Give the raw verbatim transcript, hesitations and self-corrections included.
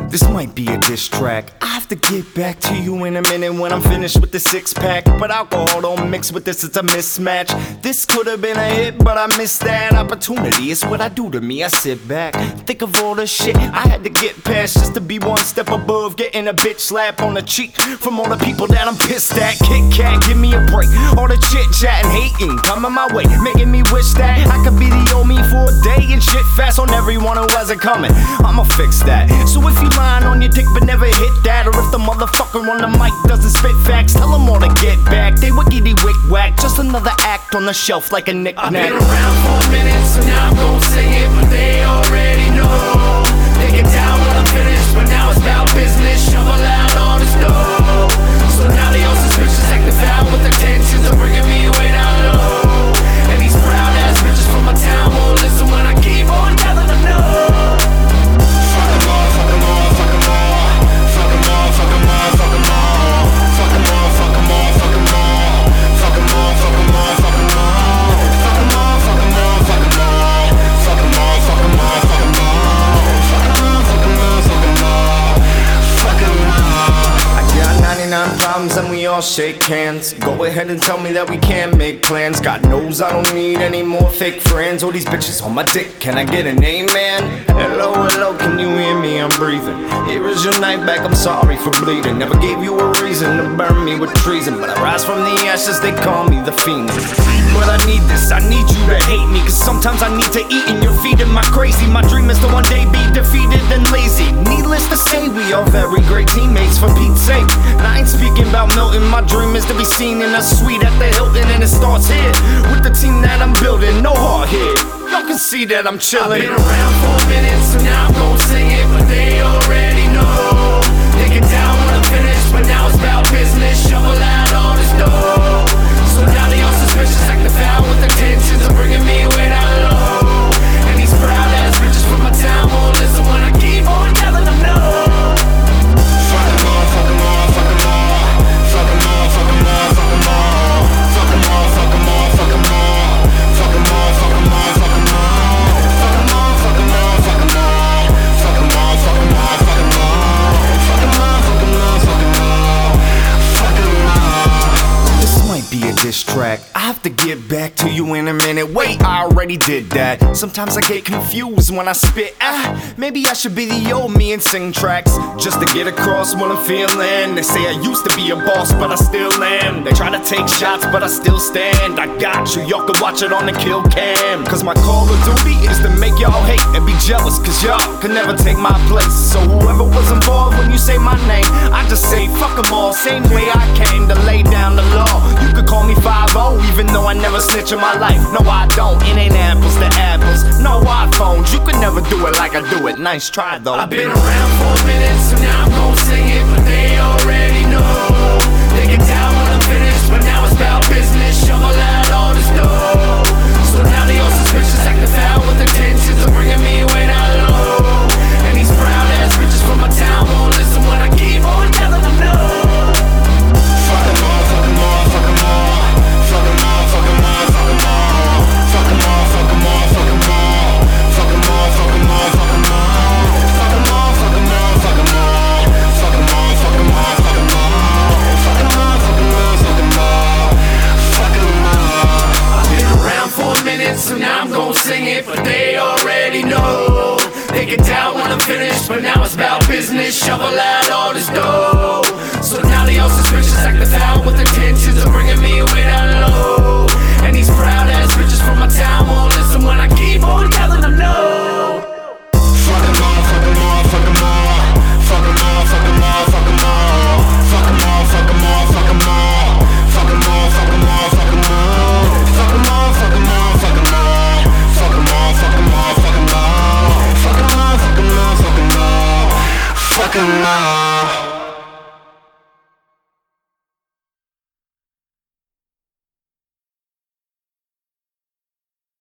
This might be a diss track. I have to get back to you in a minute when I'm finished with the six pack. But alcohol don't mix with this, it's a mismatch. This could have been a hit, but I missed that opportunity. It's what I do to me, I sit back, think of all the shit I had to get past just to be one step above getting a bitch slap on the cheek from all the people that I'm pissed at. Kit Kat, give me a break. All the chit chat and hating coming my way, making me wish that I could be the old me for a day and shit fast on everyone who hasn't coming. I'ma fix that. So if you lying on your dick but never hit that, or if the motherfucker on the mic doesn't spit facts, tell them all to get back. They wickedy wick whack, just another act on the shelf like a knick-knack. I've been around for a minute, so now I'm gon' sing it, but they already know. They get down when I'm finished, but now it's about business. Shovel out all the snow. So now they all suspicious, acting foul with intentions of bringing me way down low. And these proud ass bitches from my town won't listen when I keep on telling them no. Fuck 'em all, fuck 'em all, fuck 'em all. Fuck 'em all, fuck 'em all, fuck 'em all. Fuck 'em all, fuck 'em all, fuck 'em all. Fuck 'em all, fuck 'em all, fuck 'em all. Fuck 'em all, fuck 'em all, fuck 'em all. Fuck 'em all, fuck 'em all, fuck 'em all. Fuck 'em all, fuck 'em all, fuck 'em all. Fuck 'em all. I got ninety-nine problems and we all shake hands. Go ahead and tell me that we can't make plans. God knows I don't need any more fake friends. All these bitches on my dick, can I get an amen? Hello, hello, can you hear me? I'm breathing. Here is your night back, I'm sorry for bleeding. Never gave you a reason to burn me with treason, but I rise from the ashes, they call me the fiend. But I need this, I need you to hate me, cause sometimes I need to eat and you're feeding my crazy. My dream is to one day be defeated and lazy. Needless to say, we are very great teammates, for Pete's sake. And I ain't speaking about Milton, my dream is to be seen in a suite at the Hilton, and it starts here with the team that I'm building. No hard hit, y'all can see that I'm chillin'. I've been around for a minute, so now I'm gon' sing it, but they already know. They get down when I'm finished, but now it's about business. Shovel out all the snow. So now they all suspicious, acting foul with intentions of bringing me way down low. And these proud ass bitches from my town won't listen when I keep on telling them no. Fuck 'em all, fuck 'em all, fuck 'em all. Fuck 'em all, fuck 'em all, fuck 'em all. Fuck 'em all, fuck 'em all, fuck 'em all. Fuck 'em all, fuck 'em all, fuck 'em all. Fuck 'em all, fuck 'em all, fuck 'em all. Fuck 'em all, fuck 'em all, fuck 'em all. Fuck 'em all, fuck 'em all, fuck 'em all. Fuck 'em all. This might be a diss track. I have to get back to you in a minute. Wait, I already did that. Sometimes I get confused when I spit. Ah, maybe I should be the old me and sing tracks just to get across what I'm feeling. They say I used to be a boss, but I still am. They try to take shots, but I still stand. I got you, y'all can watch it on the kill cam. Cause my call of duty is to make y'all hate and be jealous, cause y'all can never take my place. So whoever was involved when you say my name, I just say fuck 'em all. Same way I came to lay down the law. You could call me five oh, even though I never snitch in my life. No, I don't, it ain't apples to apples. No iPhones, you could never do it like I do it. Nice try though. I've been around for a minute, so now I'm gon' sing it, but they already know. They get down when I'm finished, but now it's about business. Shovel out all the snow. So now they all suspicious, acting foul with intentions of bringing me way down low. And these proud ass bitches from my town won't listen when I keep on telling them no. Fuck 'em all, fuck 'em all, fuck 'em all. Fuck 'em all, fuck 'em all, fuck 'em all. Fuck 'em all, fuck 'em all, fuck 'em all. Fuck 'em all, fuck 'em all, fuck 'em all. Fuck 'em all, fuck 'em all, fuck 'em all. Fuck 'em all, fuck 'em all, fuck 'em all. Fuck 'em all, fuck 'em all, fuck 'em all. Fuck 'em all. I've been around for a minute, so now I'm gon' sing it, but they already know. They get down when I'm finished, but now it's about business. Shovel out all this dough. So now they all suspicious, acting foul with intentions of bringing me way down low. And these proud ass bitches from my town won't listen when I keep on telling them no. Fuck 'em all, fuck 'em all, fuck 'em all. Fuck 'em all, fuck 'em all, fuck 'em all. Fuck 'em all, fuck 'em all, fuck 'em all. Fuck 'em all, fuck 'em all, fuck 'em all. Fuck 'em all, fuck 'em all, fuck 'em all. Fuck 'em all, fuck 'em all, fuck 'em all. Fuck 'em all, fuck 'em all, fuck 'em all. Fuck 'em all.